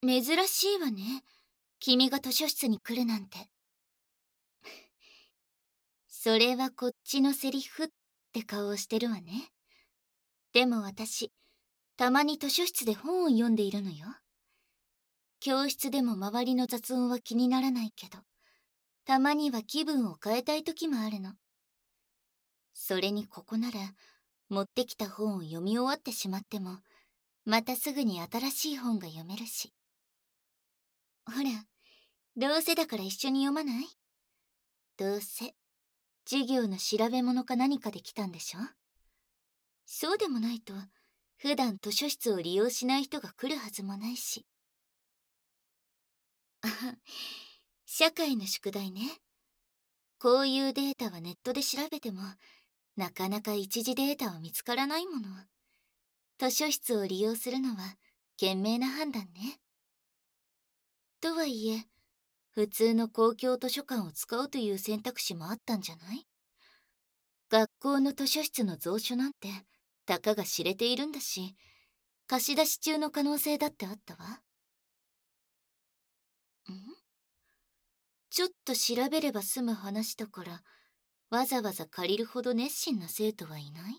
珍しいわね。君が図書室に来るなんて。それはこっちのセリフって顔をしてるわね。でも私、たまに図書室で本を読んでいるのよ。教室でも周りの雑音は気にならないけど、たまには気分を変えたい時もあるの。それにここなら、持ってきた本を読み終わってしまっても、またすぐに新しい本が読めるし。ほら、どうせだから一緒に読まない？どうせ、授業の調べ物か何かで来たんでしょ？そうでもないと、普段図書室を利用しない人が来るはずもないし。あ、社会の宿題ね。こういうデータはネットで調べても、なかなか一時データは見つからないもの。図書室を利用するのは、賢明な判断ね。とはいえ、普通の公共図書館を使うという選択肢もあったんじゃない？学校の図書室の蔵書なんて、たかが知れているんだし、貸し出し中の可能性だってあったわ。ちょっと調べれば済む話だから、わざわざ借りるほど熱心な生徒はいない？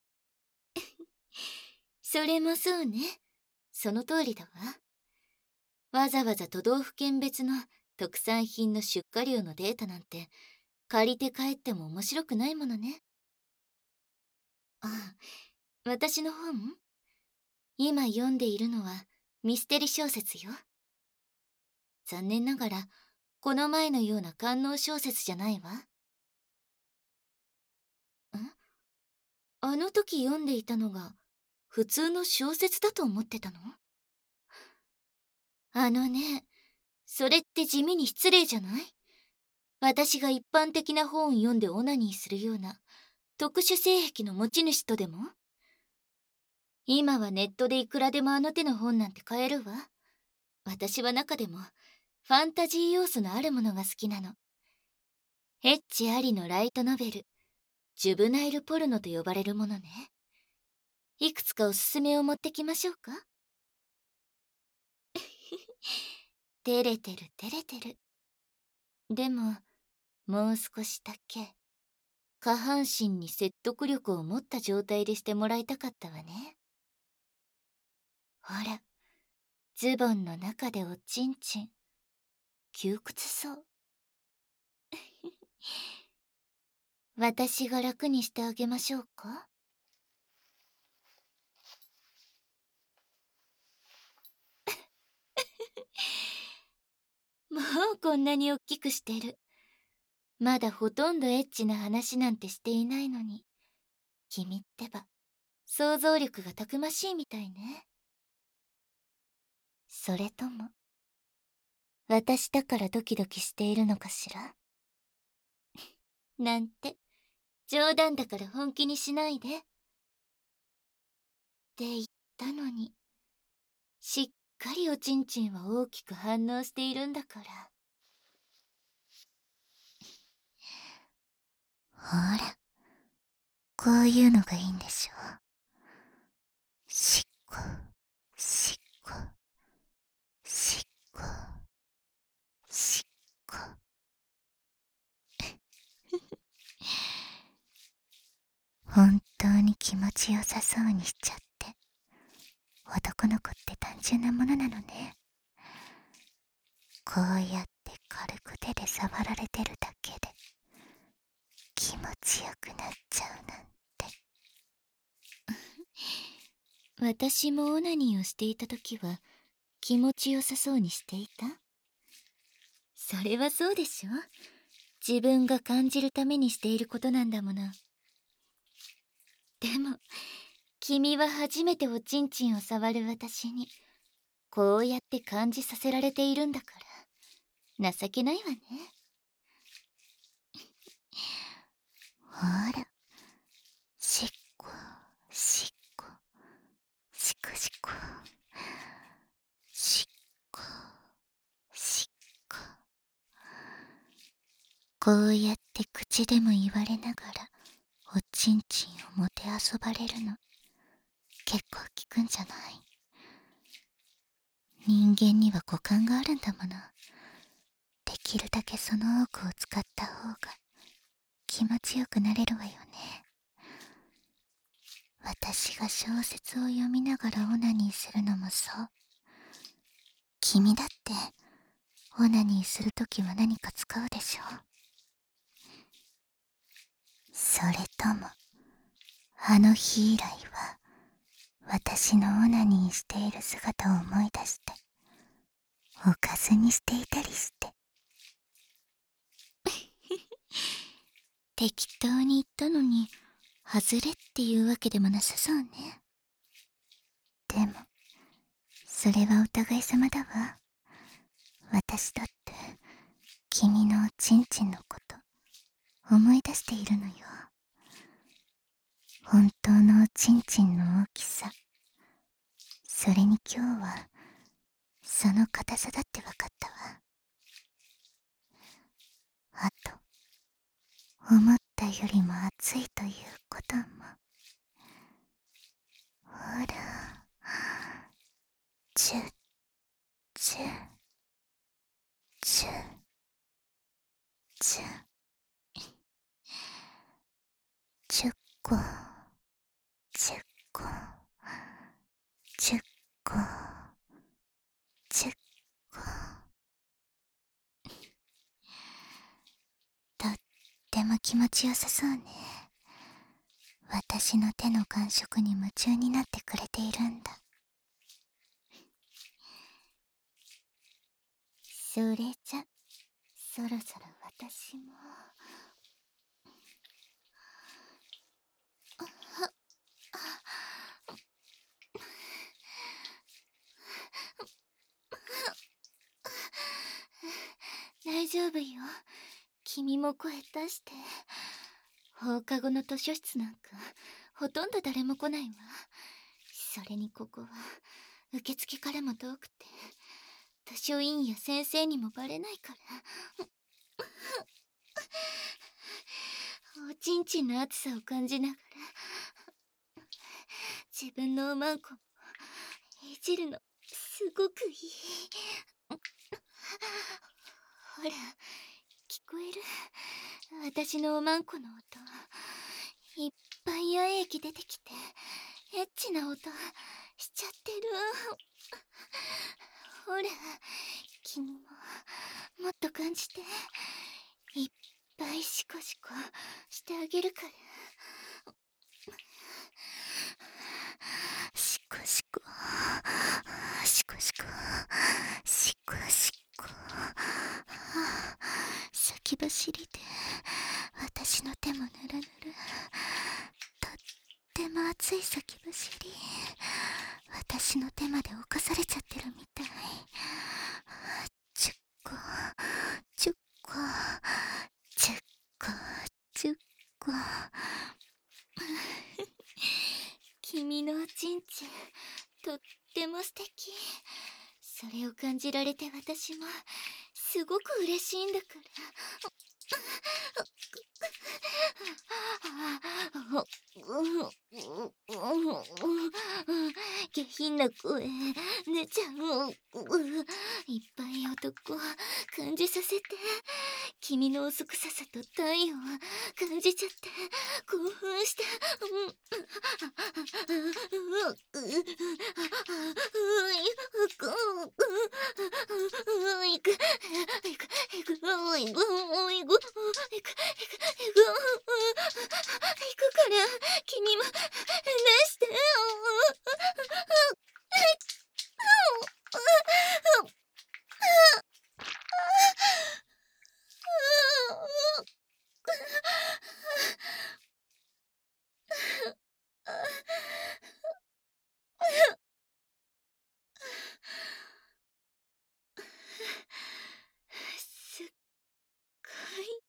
それもそうね。その通りだわ。わざわざ都道府県別の特産品の出荷量のデータなんて、借りて帰っても面白くないものね。ああ、私の本？今読んでいるのはミステリ小説よ。残念ながら、この前のような官能小説じゃないわ。あの時読んでいたのが、普通の小説だと思ってたの？あのね、それって地味に失礼じゃない？私が一般的な本を読んでオナニーするような特殊性癖の持ち主とでも？今はネットでいくらでもあの手の本なんて買えるわ。私は中でもファンタジー要素のあるものが好きなの。エッチありのライトノベル、ジュブナイルポルノと呼ばれるものね。いくつかおすすめを持ってきましょうか？照れてる照れてる。でも、もう少しだけ、下半身に説得力を持った状態でしてもらいたかったわね。ほら、ズボンの中でおちんちん、窮屈そう。私が楽にしてあげましょうか？もうこんなにおっきくしてる。まだほとんどエッチな話なんてしていないのに、君ってば、想像力がたくましいみたいね。それとも、私だからドキドキしているのかしら？なんて、冗談だから本気にしないで。って言ったのに、しっかりおちんちんは大きく反応しているんだから。ほら、こういうのがいいんでしょ？しっこ、しっこ、しっこ、しっこ。本当に気持ちよさそうにしちゃって。男の子って単純なものなのね。こうやって軽く手で触られてるだけで気持ちよくなっちゃうなんて。私もオナニーをしていた時は気持ちよさそうにしていた？それはそうでしょ？自分が感じるためにしていることなんだもの。でも、君は初めておちんちんを触る私に、こうやって感じさせられているんだから、情けないわね。ほら、しっこ、しっこ、しこしこ、しっこ、しっこ。こうやって口でも言われながら、おちんちんをもてあそばれるの、結構効くんじゃない？ 人間には五感があるんだもの。できるだけその多くを使った方が気持ちよくなれるわよね。私が小説を読みながらオナニーするのもそう。君だってオナニーするときは何か使うでしょ。それともあの日以来は私のオナニーしている姿を思い出しておかずにしていたりして。適当に言ったのに外れっていうわけでもなさそうね。でもそれはお互い様だわ。私だって君のおちんちんのこと思い出しているのよ。本当のおちんちんの大きさ、それに今日はその硬さだってわかったわ。あと思ったよりも熱いということも。ほら、チュッチュッチュッチュッチュッコチュッコチュッコチュッコ。とっても気持ちよさそうね。私の手の感触に夢中になってくれているんだ。それじゃそろそろ私も。大丈夫よ。君も声出して。放課後の図書室なんかほとんど誰も来ないわ。それにここは受付からも遠くて図書委員や先生にもバレないから。おちんちんの熱さを感じながら自分のおまんこもいじるのすごくいい。ほら聞こえる？私のおまんこの音。いっぱい溶液出てきてエッチな音しちゃってる。ほら君ももっと感じて。いっぱいシコシコしてあげるから。シコシコシコシコシコシコ。先走りで私の手もぬるぬる。とっても熱い先走り。私の手まで侵されちゃってるみたい。チュッコチュッコチュッコチュッコ。君のおちんちんとっても素敵。それを感じられて私もすごく嬉しいんだから。下品な声出ちゃう。いっぱい男感じさせて。君の嘘くささと体温感じちゃって興奮して。行くから君も出して。すっごい。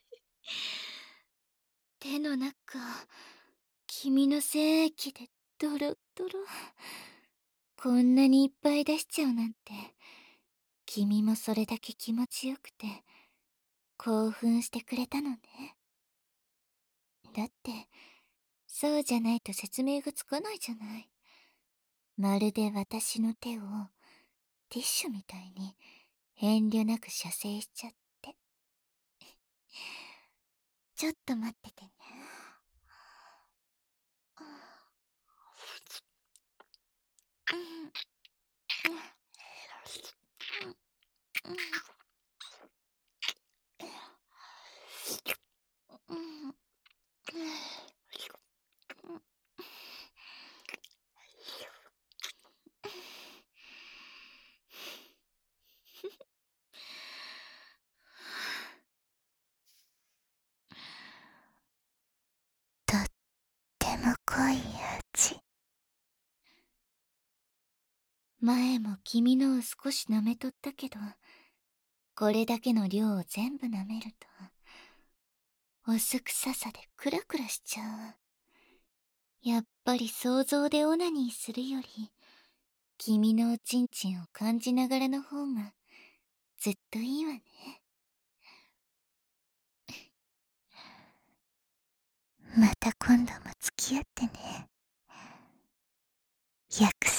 手の中君の精液でドロドロ。こんなにいっぱい出しちゃうなんて。君もそれだけ気持ちよくて興奮してくれたのね。だってそうじゃないと説明がつかないじゃない。まるで私の手をティッシュみたいに遠慮なく射精しちゃって。ちょっと待っててね。とっても濃い味。前も君のを少し舐めとったけど、これだけの量を全部舐めると、おすくささでクラクラしちゃう。やっぱり想像でオナニーするより、君のおちんちんを感じながらの方がずっといいわね。また今度も付き合ってね。約